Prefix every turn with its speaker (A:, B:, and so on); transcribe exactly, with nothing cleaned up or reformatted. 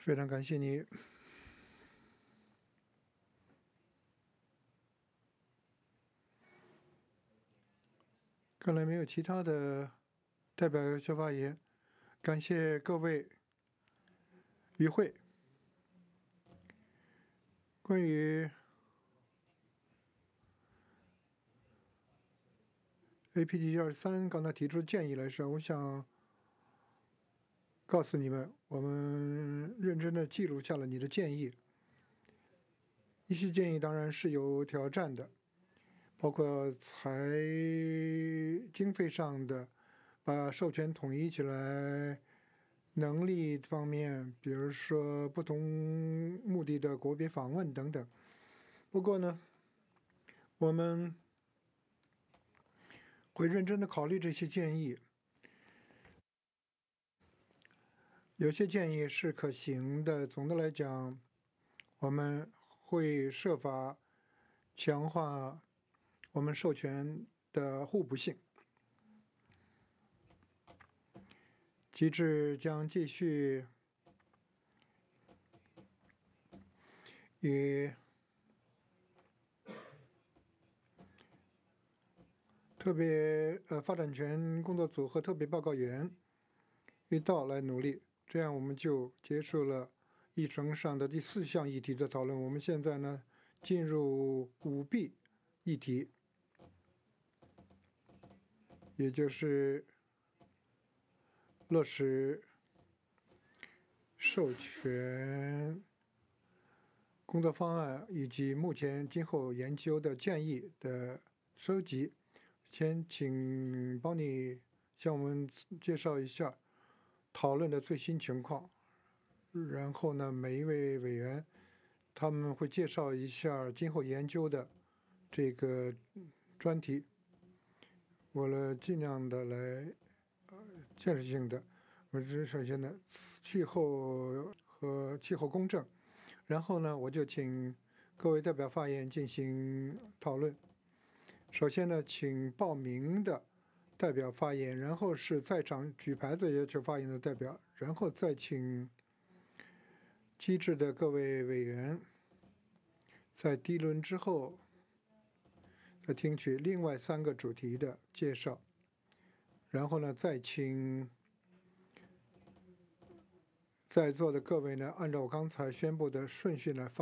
A: 非常感谢你。看来没有其他的代表要求发言，感谢各位与会。关于 A P G 二三刚才提出的建议来说，我想告诉你们，我们认真的记录下了你的建议。一些建议当然是有挑战的，包括财经费上的，把授权统一起来，能力方面，比如说不同目的的国别访问等等。不过呢，我们会认真的考虑这些建议。有些建议是可行的，总的来讲，我们会设法强化我们授权的互补性。机制将继续与特别呃发展权工作组和特别报告员一道来努力，这样我们就结束了议程上的第四项议题的讨论。我们现在呢进入五 B 议题，也就是落实授权工作方案以及目前今后研究的建议的收集。先请帮你向我们介绍一下讨论的最新情况，然后呢，每一位委员他们会介绍一下今后研究的这个专题。为了尽量的来呃建设性的，我是首先呢，气候和气候公正，然后呢，我就请各位代表发言进行讨论。首先呢，请报名的代表发言，然后是在场举牌子要求发言的代表，然后再请机制的各位委员在第一轮之后再听取另外三个主题的介绍，然后呢，再请在座的各位呢，按照我刚才宣布的顺序呢发